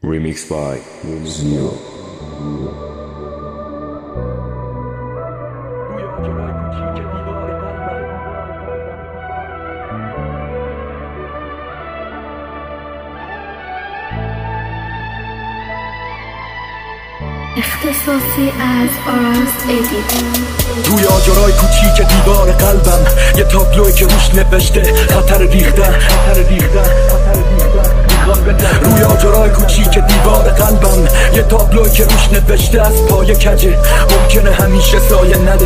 Remixed by Zio. اختصاصی از آراز ادیت. روی آجرای کوچیک دیوار قلبم یه تابلوی که روش نوشته خطر ریختن. روی آجرای کوچیک دیوار قلبم یه تابلوی که روش نوشته از پای کجه ممکنه همیشه سایه نده،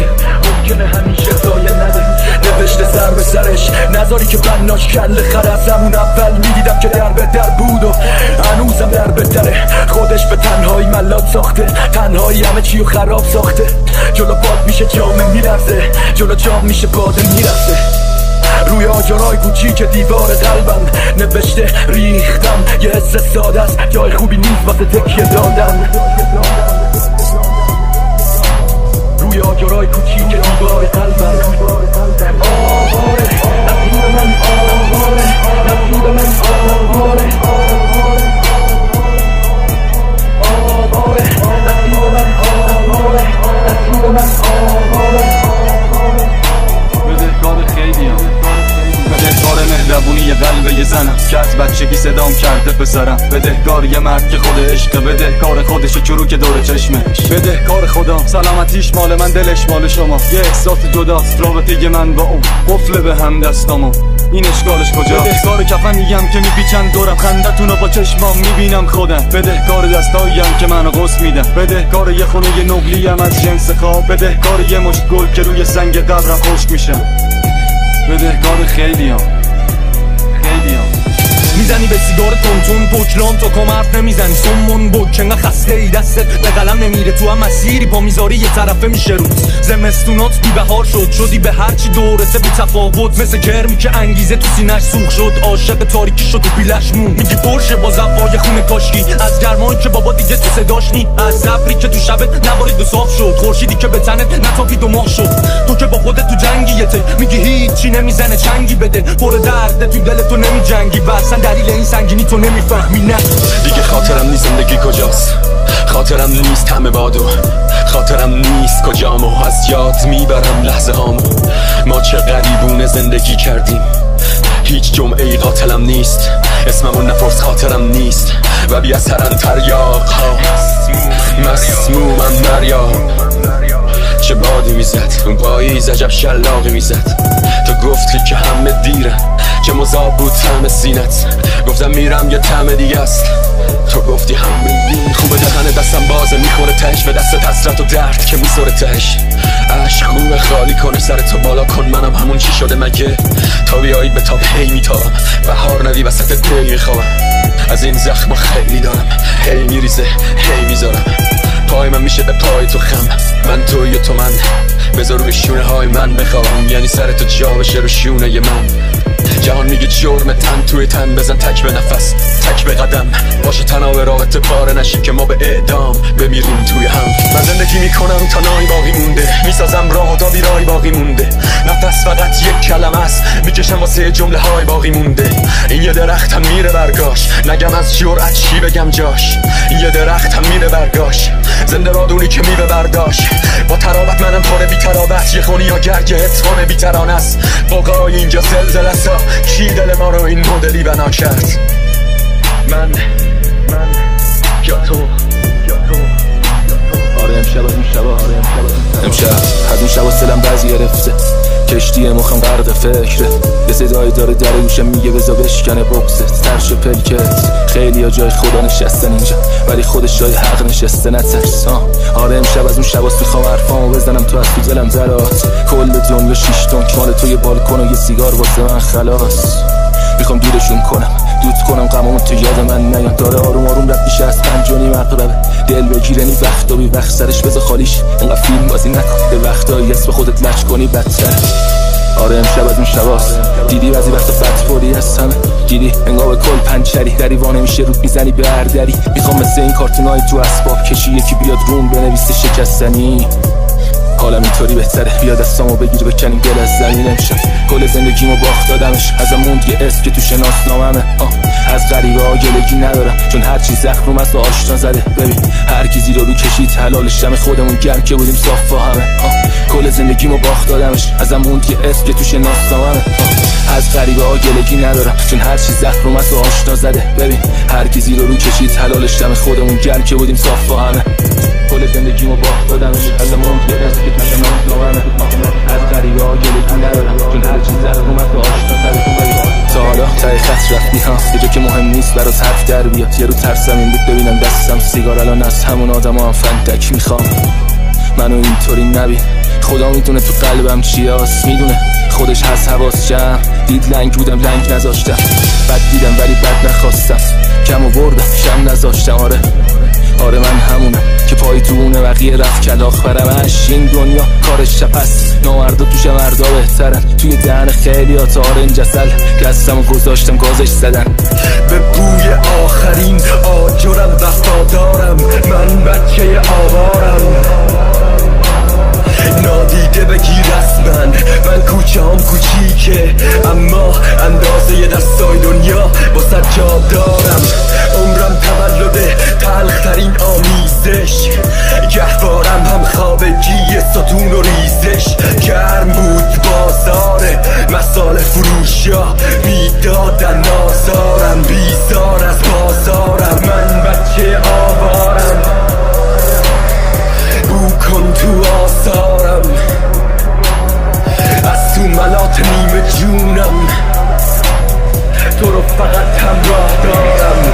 نوشته سر به سرش نذاری که بناش کل خر. از همون اول میدیدم که در به در بود و هنوزم در به دره. خودش به تنهایی ملات ساخته، تنهایی همه چیو خراب ساخته. جلو باد میشه جامه میرفته، جلو جام میشه باده میرفته. روی آجرای کوچیک دیوار قلبم نوشته ریختم. یه حس ساده است، جای خوبی نیست واسه تکیه دادن. روی آجرای کوچیک دیوار قلبم آواره، نصیب من آواره، نصیب من آواره، آواره، نصیب من آواره، نصیب من آواره. بدهکار خیلیم، بدهکار مهربونی قلب یه زنم که از بچگی صدام کرده پسرم. بدهکار یه مرد که خود عشقه، بدهکار خودش چروک دور چشمش. بدهکار خدا سلامتیش مال من، دلش مال شما. یه احساس جداست رابطه من با اون، قفل به هم دستامو. این اشکالش کجا؟ بدهکار کفنیم که میپیچن دورم، خندتونو با چشمام میبینم خودم. بدهکار دستاییم که منو قسط میدن. بدهکار یه خونه نقلیم از جنس خواب. بدهکار یه مشت گل که روی سنگ قبرم خشک میشم. بدهکار خیلیم. میزنی به سیگار تونتون پوکلام تا کم حرف نمیزنی. سمون بک انقدر خسته ای دستت به قلم نمیره. تو هم مسیری پا میذاری یه طرفه میشه روز. زمستونات بی بهار شدی به هرچی دورته بی تفاوت. مثل کرمی که انگیزه تو سینش سوخ شد، عاشق تاریکی شد و بیلش مون. میگی پرشه با زفای خونه کاشکی، از گرمایی که بابا دیگه تو صداش نی، از صبری که تو شبت نبارید و صاف شد، خورشیدی که به تنت نتابید و ماه شد. تو که با خودت تو جنگیته، میگی هیچی نمیزنه چنگی بده، پر درد تو دل تو نمیجنگی و اصلا دلیل این سنگینی تو نمیفهمی. نه دیگه خاطرم نیست زندگی کجاست، خاطرم نیست همه بادو، خاطرم نیست کجام و از یاد میبرم لحظه هامو. ما چه غریبونه زندگی کردیم، هیچ جمعه ای قاتلم نیست، اسممون نپرس خاطرم نیست و بی اثرن تریاق ها. مسمومم نریاب، چه بادی میزد اون پاییز، عجب شلاقی میزد. تو گفتی که همه دیرن، چه مذاب بود طعم سینت. گفتم میرم یه طعم دیگه است، تو گفتی همه دین خوبه. دهن دستم بازه میخوره تهش، به دست حسرت و درد که میسوره تهش. عشق خوبه خالی کنه سر تو بالا کن، منم همون چی شده مگه. تا بیایی به تاب هی میتابم، بهار ندی وسط دی میخوابم. از این زخم خیلی دارم، هی میریزه هی میذارم. پای من میشه به پای تو خم، من توی تو من. بذار روی شونه های من بخوابم، یعنی سر تو جا بشه رو شونه ی من. جهان میگه جرم تن توی تن، بزن تک به نفس تک به قدم. باشه تناب رابطه پاره نشیم که ما به اعدام بمیریم توی هم. من زندگی میکنم تا نایی باقی مونده، میسازم راه تا بیرایی باقی مونده. نفس فقط یک کلمه است، میکشم واسه جمله های باقی مونده. این یه درخت هم میره برگاش، نگم از جرأت چی بگم جاش. این یه درخت هم میره برگاش، زنده بادونی که میوه برداشت. با ترابت منم پاره بی ترابت، یه خونی ها گرگه اتخانه بی ترانه است. فوقای اینجا زلزله است، کی دل ما رو این مدلی بنا کرد؟ من یا تو. آره امشب از اون شبا سلم بعضی گرفته، کشتی مخم غرق فکره. یه صدایی داره در گوشم میگه بزا بشکنه بغزت، سرش و پلکت. خیلی ها جای خدا نشستن اینجا، ولی خودش جای حق نشسته نترس. آره امشب از اون شباست، میخوام حرفامو بزنم تو از تو دلم درات. کل دنیا 6 تن مال توی بالکن و یه سیگار واسه من خلاص. میخوام دورشون کنم، دود کنم غمامو تو یاد من نیاد. داره آروم آروم رد میشه از 5 و نیم عقربه. دل بگیرنی وقت و بی وقت سرش بذار خالیش، اینقدر فیلم بازی نکن. یه وقتایی اسم خودت لچ کنی بدتر. آره امشب از اون شباست، دیدی بعضی وقتا بدخوری از همه. دیدی انگار کل پنچری دریوانه میشه رود میزنی به هر دری. میخوام مثل این کارتونای تو اسباب کشی یکی بیاد روم بنویسه شکستنی. حالا اینطوری بهتره، بیا دستامو بگیر بکنیم دل از زمین. امشب کل زندگیمو باخت دادمش، ازم موند یه اسم که تو شناسناممه. از غریبه ها گلگی ندارم، چون هر چی زخم است و آشنا زده. ببین هر کی زیر رو کشید حلالش، دم خودمون گرم که بودیم صاف با همه. کل زندگیمو باخت دادمش، ازم موند که اسم که تو شناسنامه‌مه. از غریبه ها گلگی ندارم، چون هر چی زخم است و آشنا زده. ببین هر کی زیر رو کشید حلالش، دم خودمون گرم که بودیم صاف با همه. کل زندگیمو باخت دادمش، ازم موند که اسم که تو شناسنامه‌مه. از غریبه ها گلگی ندارم، چون هر چی زخم است و آشنا زده. تا حالا تای خط رفتی ها، یه جا که مهم نیست برات حرف در بیاد. یه رو ترسم این بود ببینم دستم سیگار، الان از همون آدم هم فندک میخوام. منو اینطوری نبین، خدا میدونه تو قلبم چی هست، میدونه خودش هست. حواس جمع دید لنگ بودم لنگ نذاشتم، بد دیدم ولی بد نخواستم، کم و بردم کم نذاشتم. آره من همونم که پای تو اونه بقیه رفت کلاخ برمش. این دنیا کارش چپست، نامردا توش مردا بهترن. توی دهن خیلی ها تارنج اصل، دستم و گذاشتم گازش زدن. به بوی آخرین آجرم وفادارم، من بچه آوارم. نادیده بگیر از من کوچه هم کوچیکه، اما اندازه دستای دنیا با سجاد دارم. عمرم تولده تلخترین آمیزش، گهوارم هم خوابگی ستون و ریزش. گرم بود بازار مسال فروشا، میدادن آزارم، بیزار از بازارم. من بچه آوارم، بو کن تو آثارم، از تو ملات نیمه جونم، تو رو فقط همراه دارم.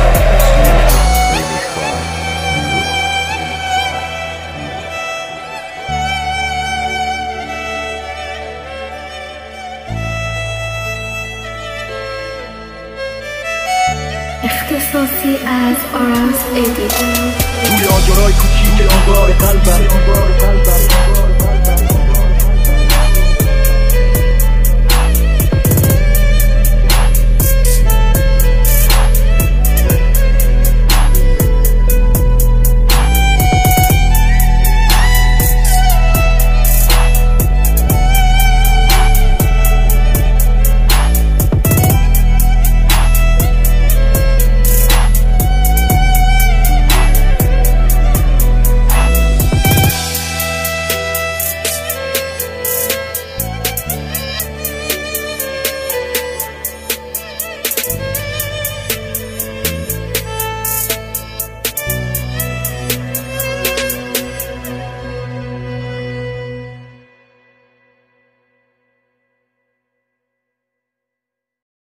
اختصاصی از آراس ادیتور. توی آجرای کوچیک آنگار قلبم